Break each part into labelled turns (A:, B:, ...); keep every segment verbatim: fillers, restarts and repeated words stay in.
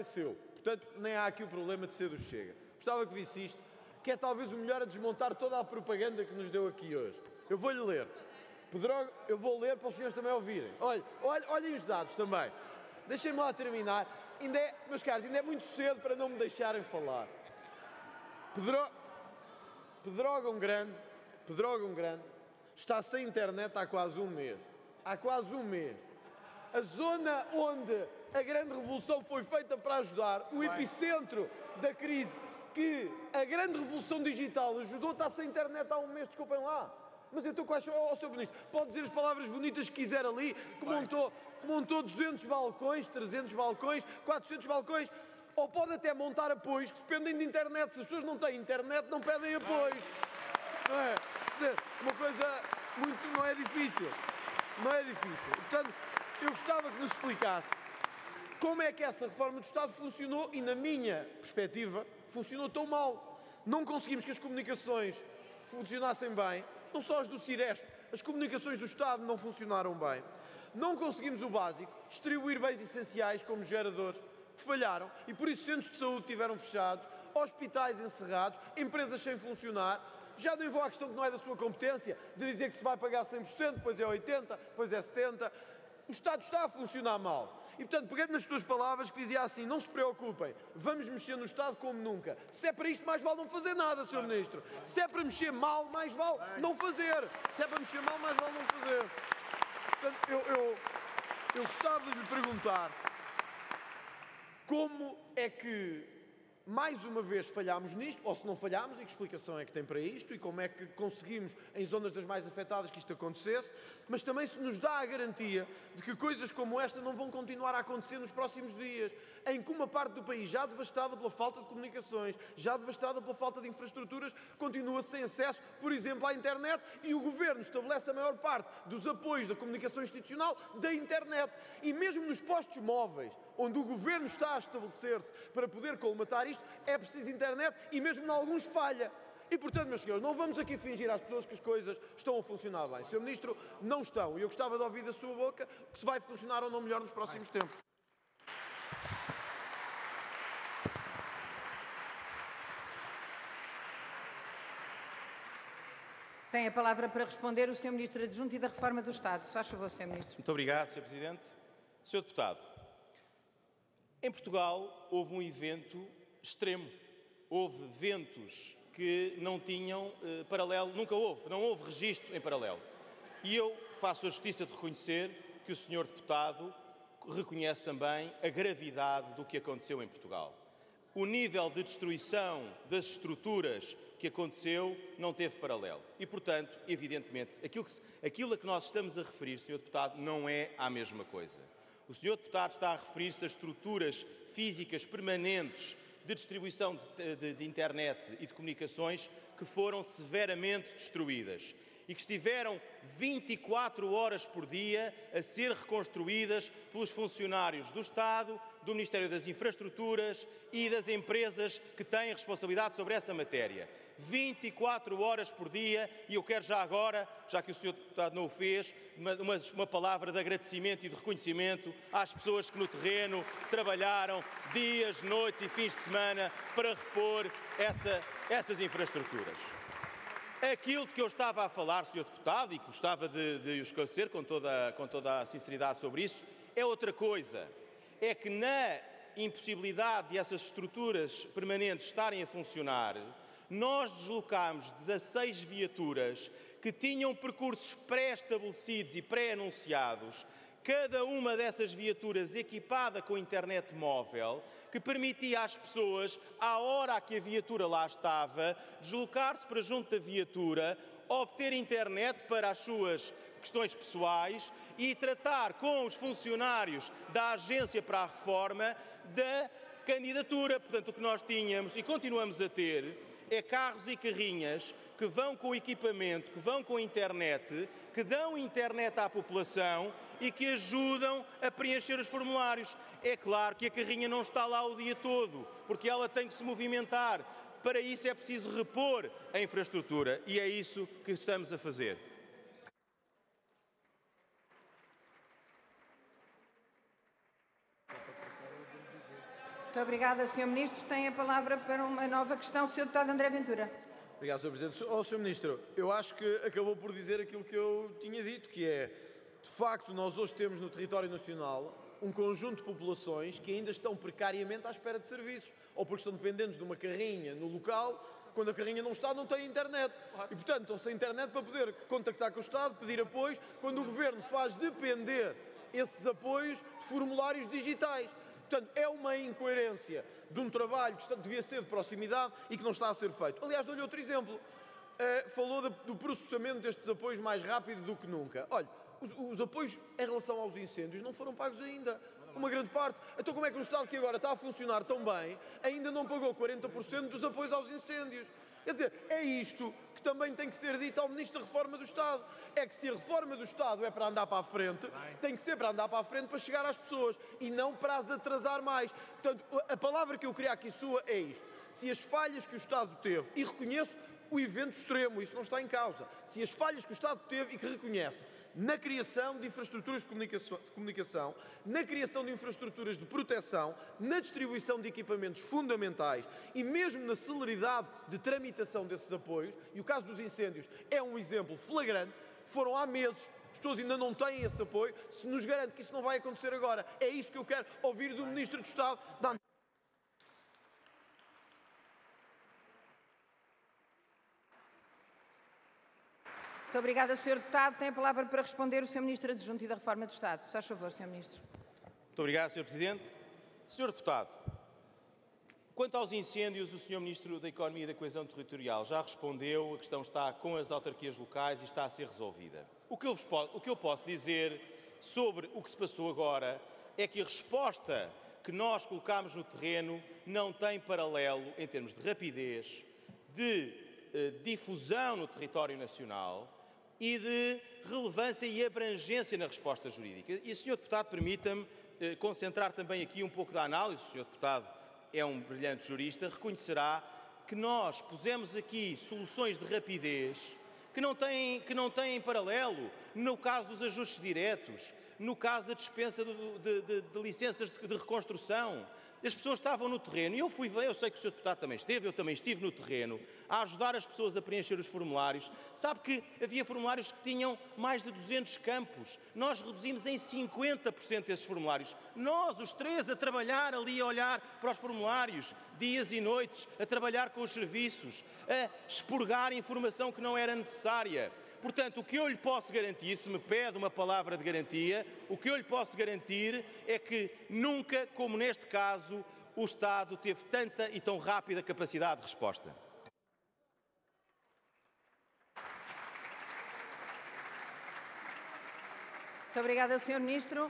A: seu. Portanto, nem há aqui o problema de ser do Chega. Gostava que visse isto, que é talvez o melhor a desmontar toda a propaganda que nos deu aqui hoje. Eu vou-lhe ler. Pedro, eu vou ler para os senhores também ouvirem. Olhem, olhem, olhem os dados também. Deixem-me lá terminar. Ainda é, meus caros, ainda é muito cedo para não me deixarem falar. Pedro, Pedrógão Grande, Pedrógão Grande está sem internet há quase um mês. Há quase um mês. A zona onde a grande revolução foi feita para ajudar, o epicentro da crise, que a grande revolução digital ajudou, está sem internet há um mês, desculpem lá. Mas então quais são, ó, senhor Ministro, pode dizer as palavras bonitas que quiser ali, que montou, que montou duzentos balcões, trezentos balcões, quatrocentos balcões, ou pode até montar apoios que dependem de internet. Se as pessoas não têm internet, não pedem apoios. Não é? Uma coisa muito, não é difícil. Não é difícil. Portanto, eu gostava que nos explicasse como é que essa reforma do Estado funcionou e, na minha perspectiva, funcionou tão mal. Não conseguimos que as comunicações funcionassem bem, não só as do Ciresp, as comunicações do Estado não funcionaram bem. Não conseguimos o básico, distribuir bens essenciais como geradores, que falharam, e por isso centros de saúde estiveram fechados, hospitais encerrados, empresas sem funcionar. Já não vou à questão que não é da sua competência, de dizer que se vai pagar cem por cento, depois é oitenta por cento, depois é setenta por cento. O Estado está a funcionar mal. E, portanto, pegando nas suas palavras, que dizia assim, não se preocupem, vamos mexer no Estado como nunca. Se é para isto, mais vale não fazer nada, senhor Ministro. Se é para mexer mal, mais vale não fazer. Se é para mexer mal, mais vale não fazer. Portanto, eu, eu, eu gostava de lhe perguntar como é que, mais uma vez, falhámos nisto, ou se não falhámos, e que explicação é que tem para isto, e como é que conseguimos, em zonas das mais afetadas, que isto acontecesse, mas também se nos dá a garantia de que coisas como esta não vão continuar a acontecer nos próximos dias, em que uma parte do país, já devastada pela falta de comunicações, já devastada pela falta de infraestruturas, continua sem acesso, por exemplo, à internet, e o Governo estabelece a maior parte dos apoios da comunicação institucional da internet. E mesmo nos postos móveis, onde o Governo está a estabelecer-se para poder colmatar isto, é preciso internet e mesmo em alguns falha. E, portanto, meus senhores, não vamos aqui fingir às pessoas que as coisas estão a funcionar bem. senhor Ministro, não estão. E eu gostava de ouvir da sua boca que se vai funcionar ou não melhor nos próximos tempos.
B: Tem a palavra para responder o senhor Ministro Adjunto e da Reforma do Estado. Se faz favor, senhor Ministro.
C: Muito obrigado, senhor Presidente. senhor Deputado, em Portugal houve um evento extremo. Houve ventos que não tinham eh, paralelo, nunca houve, não houve registro em paralelo. E eu faço a justiça de reconhecer que o senhor Deputado reconhece também a gravidade do que aconteceu em Portugal. O nível de destruição das estruturas que aconteceu não teve paralelo. E, portanto, evidentemente, aquilo, que, aquilo a que nós estamos a referir, senhor Deputado, não é a mesma coisa. O senhor Deputado está a referir-se a estruturas físicas permanentes de distribuição de, de, de internet e de comunicações que foram severamente destruídas e que estiveram vinte e quatro horas por dia a ser reconstruídas pelos funcionários do Estado, do Ministério das Infraestruturas e das empresas que têm responsabilidade sobre essa matéria. vinte e quatro horas por dia, e eu quero já agora, já que o senhor Deputado não o fez, uma, uma, uma palavra de agradecimento e de reconhecimento às pessoas que no terreno trabalharam dias, noites e fins de semana para repor essa, essas infraestruturas. Aquilo de que eu estava a falar, senhor Deputado, e que gostava de, de esclarecer com toda, com toda a sinceridade sobre isso, é outra coisa. É que na impossibilidade de essas estruturas permanentes estarem a funcionar, nós deslocámos dezasseis viaturas que tinham percursos pré-estabelecidos e pré-anunciados, cada uma dessas viaturas equipada com internet móvel, que permitia às pessoas, à hora que a viatura lá estava, deslocar-se para junto da viatura, obter internet para as suas questões pessoais e tratar com os funcionários da Agência para a Reforma da candidatura. Portanto, o que nós tínhamos e continuamos a ter é carros e carrinhas que vão com equipamento, que vão com internet, que dão internet à população e que ajudam a preencher os formulários. É claro que a carrinha não está lá o dia todo, porque ela tem que se movimentar. Para isso é preciso repor a infraestrutura e é isso que estamos a fazer.
B: Muito obrigada, senhor Ministro. Tem a palavra para uma nova questão, senhor Deputado André Ventura.
A: Obrigado, senhor Presidente. Oh, senhor Ministro, eu acho que acabou por dizer aquilo que eu tinha dito, que é, de facto, nós hoje temos no território nacional um conjunto de populações que ainda estão precariamente à espera de serviços, ou porque estão dependentes de uma carrinha no local, quando a carrinha não está, não tem internet. E, portanto, estão sem internet para poder contactar com o Estado, pedir apoios, quando o Governo faz depender esses apoios de formulários digitais. Portanto, é uma incoerência de um trabalho que devia ser de proximidade e que não está a ser feito. Aliás, dou-lhe outro exemplo. Uh, falou de, do processamento destes apoios mais rápido do que nunca. Olha, os, os apoios em relação aos incêndios não foram pagos ainda. Uma grande parte. Então como é que um Estado que agora está a funcionar tão bem ainda não pagou quarenta por cento dos apoios aos incêndios? Quer dizer, é isto que também tem que ser dito ao Ministro da Reforma do Estado. É que se a reforma do Estado é para andar para a frente, tem que ser para andar para a frente para chegar às pessoas e não para as atrasar mais. Portanto, a palavra que eu queria aqui sua é isto. Se as falhas que o Estado teve, e reconheço o evento extremo, isso não está em causa, se as falhas que o Estado teve e que reconhece na criação de infraestruturas de comunicação, de comunicação, na criação de infraestruturas de proteção, na distribuição de equipamentos fundamentais e mesmo na celeridade de tramitação desses apoios, e o caso dos incêndios é um exemplo flagrante, foram há meses, as pessoas ainda não têm esse apoio, se nos garante que isso não vai acontecer agora. É isso que eu quero ouvir do Ministro do Estado. Dá
B: Muito obrigada, senhor Deputado. Tem a palavra para responder o senhor Ministro Adjunto e da Reforma do Estado. Se faz favor, senhor Ministro.
C: Muito obrigado, senhor Presidente. senhor Deputado, quanto aos incêndios, o senhor Ministro da Economia e da Coesão Territorial já respondeu, a questão está com as autarquias locais e está a ser resolvida. O que eu, vos posso, o que eu posso dizer sobre o que se passou agora é que a resposta que nós colocámos no terreno não tem paralelo em termos de rapidez, de eh, difusão no território nacional e de relevância e abrangência na resposta jurídica. E, senhor Deputado, permita-me eh, concentrar também aqui um pouco da análise. O senhor Deputado é um brilhante jurista, reconhecerá que nós pusemos aqui soluções de rapidez que não têm, que não têm paralelo no caso dos ajustes diretos, no caso da dispensa de, de, de, de licenças de, de reconstrução. As pessoas estavam no terreno e eu fui ver, eu sei que o senhor Deputado também esteve, eu também estive no terreno a ajudar as pessoas a preencher os formulários. Sabe que havia formulários que tinham mais de duzentos campos. Nós reduzimos em cinquenta por cento esses formulários. Nós, os três, a trabalhar ali, a olhar para os formulários, dias e noites, a trabalhar com os serviços, a expurgar informação que não era necessária. Portanto, o que eu lhe posso garantir, se me pede uma palavra de garantia, o que eu lhe posso garantir é que nunca, como neste caso, o Estado teve tanta e tão rápida capacidade de resposta.
B: Muito obrigada, senhor Ministro.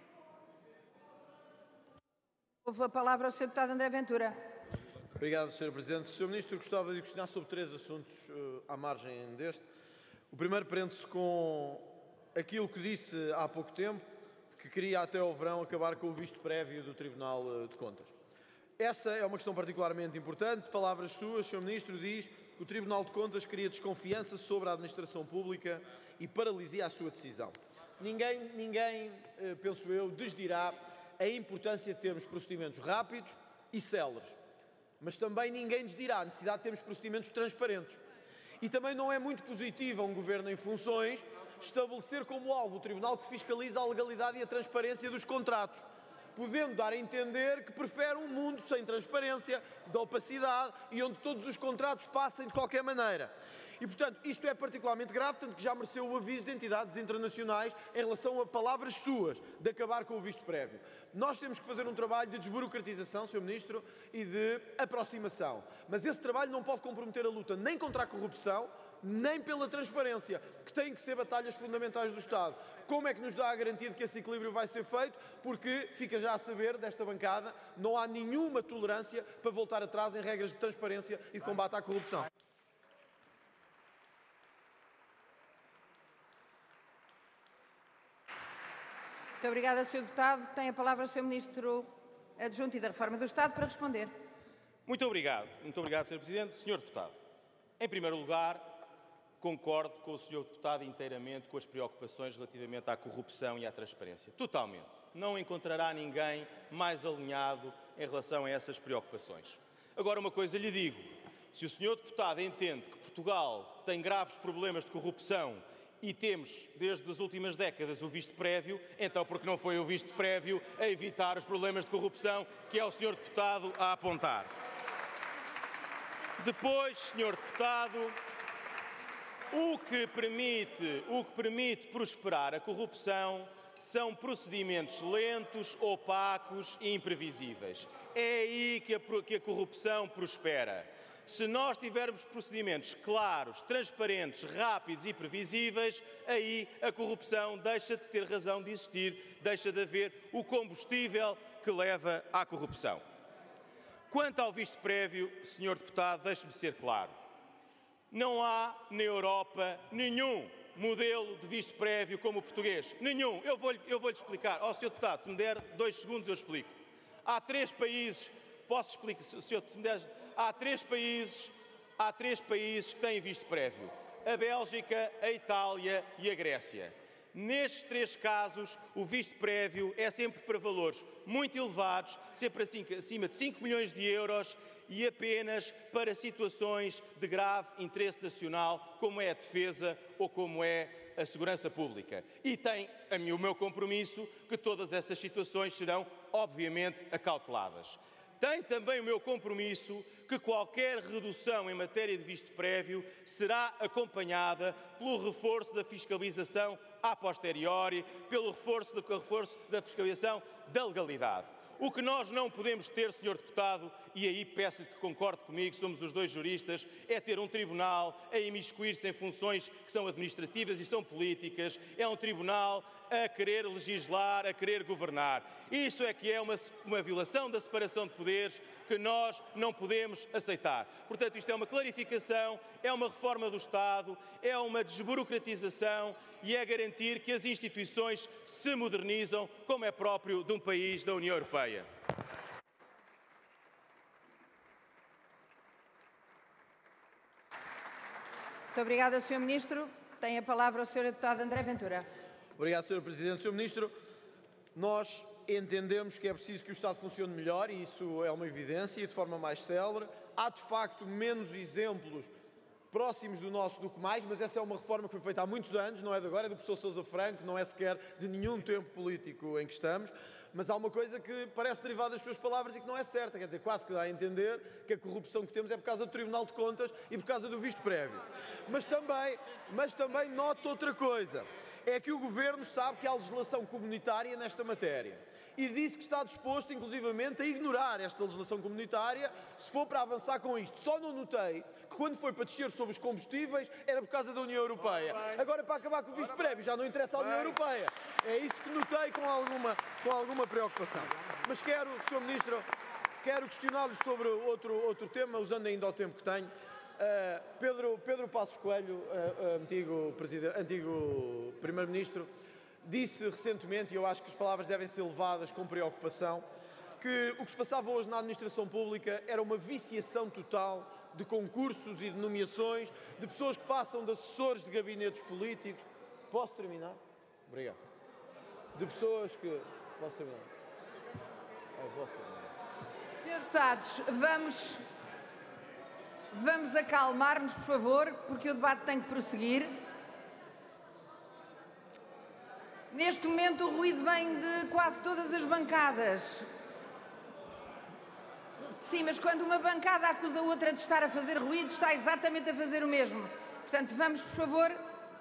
B: Houve a palavra ao senhor Deputado André Ventura.
A: Obrigado, senhor Presidente. senhor Ministro, gostava de questionar sobre três assuntos uh, à margem deste. O primeiro prende-se com aquilo que disse há pouco tempo, que queria até ao verão acabar com o visto prévio do Tribunal de Contas. Essa é uma questão particularmente importante. Palavras suas, senhor Ministro, diz que o Tribunal de Contas cria desconfiança sobre a administração pública e paralisia a sua decisão. Ninguém, ninguém, penso eu, desdirá a importância de termos procedimentos rápidos e céleres. Mas também ninguém desdirá a necessidade de termos procedimentos transparentes. E também não é muito positivo a um governo em funções estabelecer como alvo o tribunal que fiscaliza a legalidade e a transparência dos contratos, podendo dar a entender que prefere um mundo sem transparência, de opacidade e onde todos os contratos passem de qualquer maneira. E, portanto, isto é particularmente grave, tanto que já mereceu o aviso de entidades internacionais em relação a palavras suas de acabar com o visto prévio. Nós temos que fazer um trabalho de desburocratização, senhor Ministro, e de aproximação. Mas esse trabalho não pode comprometer a luta nem contra a corrupção, nem pela transparência, que têm que ser batalhas fundamentais do Estado. Como é que nos dá a garantia de que esse equilíbrio vai ser feito? Porque, fica já a saber, desta bancada, não há nenhuma tolerância para voltar atrás em regras de transparência e de combate à corrupção.
B: Muito obrigada, senhor Deputado. Tem a palavra o senhor Ministro Adjunto e da Reforma do Estado para responder.
C: Muito obrigado. Muito obrigado, senhor Presidente. senhor Deputado, em primeiro lugar, concordo com o senhor Deputado inteiramente com as preocupações relativamente à corrupção e à transparência. Totalmente. Não encontrará ninguém mais alinhado em relação a essas preocupações. Agora, uma coisa lhe digo, se o senhor deputado entende que Portugal tem graves problemas de corrupção e temos, desde as últimas décadas, o visto prévio, então porque não foi o visto prévio a evitar os problemas de corrupção que é o senhor deputado a apontar. Depois, senhor deputado, o que permite, o que permite prosperar a corrupção são procedimentos lentos, opacos e imprevisíveis. É aí que a, que a corrupção prospera. Se nós tivermos procedimentos claros, transparentes, rápidos e previsíveis, aí a corrupção deixa de ter razão de existir, deixa de haver o combustível que leva à corrupção. Quanto ao visto prévio, senhor deputado, deixe-me ser claro. Não há na Europa nenhum modelo de visto prévio como o português. Nenhum. Eu vou-lhe eu vou-lhe explicar. Ó, senhor deputado, se me der dois segundos eu explico. Há três países, posso explicar, senhor, se me der, há três países, há três países que têm visto prévio. A Bélgica, a Itália e a Grécia. Nestes três casos, o visto prévio é sempre para valores muito elevados, sempre acima de cinco milhões de euros e apenas para situações de grave interesse nacional, como é a defesa ou como é a segurança pública. E tem a mim, o meu compromisso que todas essas situações serão, obviamente, acauteladas. Tem também o meu compromisso que qualquer redução em matéria de visto prévio será acompanhada pelo reforço da fiscalização a posteriori, pelo reforço, do, reforço da fiscalização da legalidade. O que nós não podemos ter, senhor deputado, e aí peço-lhe que concorde comigo, somos os dois juristas, é ter um tribunal a imiscuir-se em funções que são administrativas e são políticas, é um tribunal a querer legislar, a querer governar. Isso é que é uma, uma violação da separação de poderes que nós não podemos aceitar. Portanto, isto é uma clarificação, é uma reforma do Estado, é uma desburocratização e é garantir que as instituições se modernizam, como é próprio de um país da União Europeia.
B: Muito obrigada, senhor Ministro. Tem a palavra o senhor Deputado André Ventura.
A: Obrigado, senhor Presidente. senhor Ministro, nós entendemos que é preciso que o Estado funcione melhor e isso é uma evidência e de forma mais célere. Há, de facto, menos exemplos próximos do nosso do que mais, mas essa é uma reforma que foi feita há muitos anos, não é de agora, é do professor Sousa Franco, não é sequer de nenhum tempo político em que estamos, mas há uma coisa que parece derivada das suas palavras e que não é certa, quer dizer, quase que dá a entender que a corrupção que temos é por causa do Tribunal de Contas e por causa do visto prévio. Mas também, mas também noto outra coisa, é que o Governo sabe que há legislação comunitária nesta matéria e disse que está disposto, inclusivamente, a ignorar esta legislação comunitária se for para avançar com isto. Só não notei que quando foi para descer sobre os combustíveis era por causa da União Europeia. Agora, para acabar com o visto prévio, já não interessa à União Europeia. É isso que notei com alguma, com alguma preocupação. Mas quero, senhor Ministro, quero questioná-lo sobre outro, outro tema, usando ainda o tempo que tenho. Uh, Pedro, Pedro Passos Coelho, uh, antigo, antigo Primeiro-Ministro, disse recentemente, e eu acho que as palavras devem ser levadas com preocupação, que o que se passava hoje na administração pública era uma viciação total de concursos e de nomeações, de pessoas que passam de assessores de gabinetes políticos. Posso terminar? Obrigado. De pessoas que... Posso terminar? É vossa.
B: Senhores deputados, vamos... Vamos acalmar-nos, por favor, porque o debate tem que prosseguir. Neste momento o ruído vem de quase todas as bancadas. Sim, mas quando uma bancada acusa a outra de estar a fazer ruído, está exatamente a fazer o mesmo. Portanto, vamos, por favor,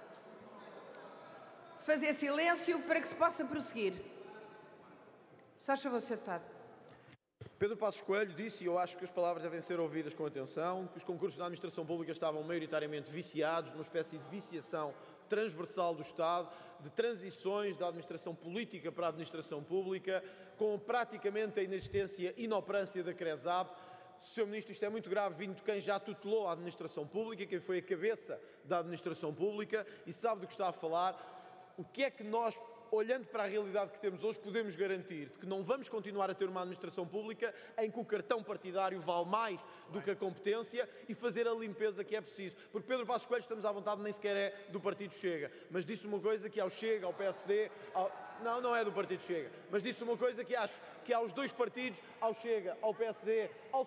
B: fazer silêncio para que se possa prosseguir. Só favor, senhor Deputado.
A: Pedro Passos Coelho disse, e eu acho que as palavras devem ser ouvidas com atenção, que os concursos da administração pública estavam maioritariamente viciados, numa espécie de viciação transversal do Estado, de transições da administração política para a administração pública, com praticamente a inexistência e inoperância da CRESAP. senhor Ministro, isto é muito grave, vindo de quem já tutelou a administração pública, quem foi a cabeça da administração pública e sabe do que está a falar. O que é que nós, olhando para a realidade que temos hoje, podemos garantir de que não vamos continuar a ter uma administração pública em que o cartão partidário vale mais do que a competência e fazer a limpeza que é preciso. Porque Pedro Passos Coelho, estamos à vontade, nem sequer é do partido Chega, mas disse uma coisa que ao Chega, ao P S D, ao... não, não é do Partido Chega, mas disse uma coisa que acho que aos dois partidos, ao Chega, ao P S D, ao